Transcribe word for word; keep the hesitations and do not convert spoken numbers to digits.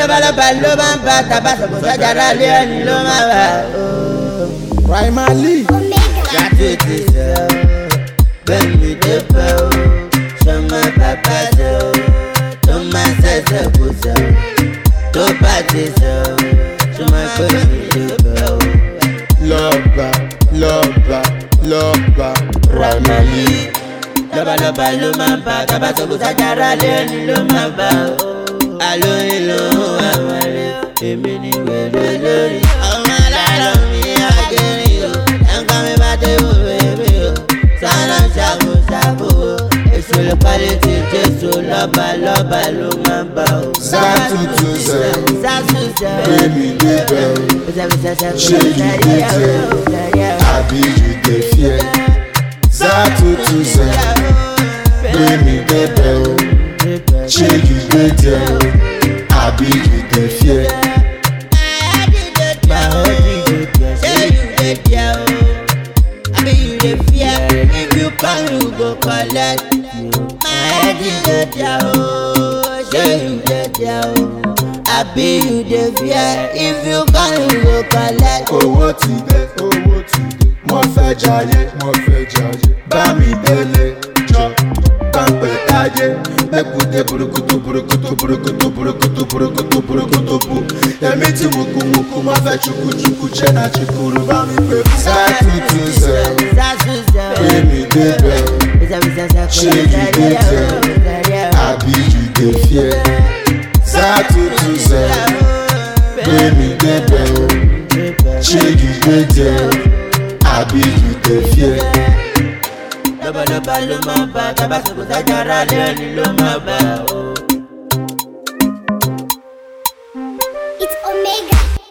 lọ́balọ́ba ló máa ń bá tabasọ̀kọ̀ sọ́jàrá lé ẹni ló máa bá. Primally Gratuity sẹ́ o, gbẹ̀mí dé pẹ́ o, sọ́mọ bàbá sẹ́ o, tó máa ṣẹ̀ṣẹ̀ kù sẹ́ o, tó bá ti sẹ́ o, sọ́mọ gbẹ̀mí dé pẹ́ o. lọ́ba lọ́ba lọ́ba Primally lọ́balọ́ba ló máa ń bá tabasọ̀kọ̀ sọ́jàrá lé ẹni ló máa bá o. Àlóyìn ló ń wá wọlé, èmi ni wèrè lórí. Ọmọ aláàlọ́ mi àgẹ̀rì o, ẹ̀ńkọ́ mi bá dé wò bèbí o. Sáná ṣàbò ṣàbò o, èso lè pálí ti Jésù lọ́ba lọ́ba ló máa ń bá o. Zatutu zẹ Zatu zẹ o, gbẹmí débẹ̀ o. Ṣé you dey there? Àbí you dey fear? Zatutu zẹ gbẹmí débẹ̀ o. Ṣé you dey there? Àbí you dey fear? If you come, you go collect. My head is dead, oh. Say you dead, oh. I be you the fear. If you come, you go collect. Owó ti dé, owó ti dé. Mo fẹ́ jayé, mo fẹ́ jayé. Bá mi délé, jọ. Pàmpẹ́ táyé. Mẹ́kúndé burukutu burukutu burukutu burukutu burukutu burukutu bu. Èmi tí mo kú mo kú, mo fẹ́ chukuchuku jẹ́ na chukuru bá mi pè. Zatutu zẹ, gbẹmí débẹ̀ o. Ṣé you dey there? Àbí you dey fear? Zatutu zẹ, gbẹmí débẹ̀ o. Ṣé you dey there? Àbí you dey fear? Lọ́balọ́ba ló máa bá tabasọ̀kọ̀ sọ́jàrá lé ẹni ló máa bá o. It's Omega.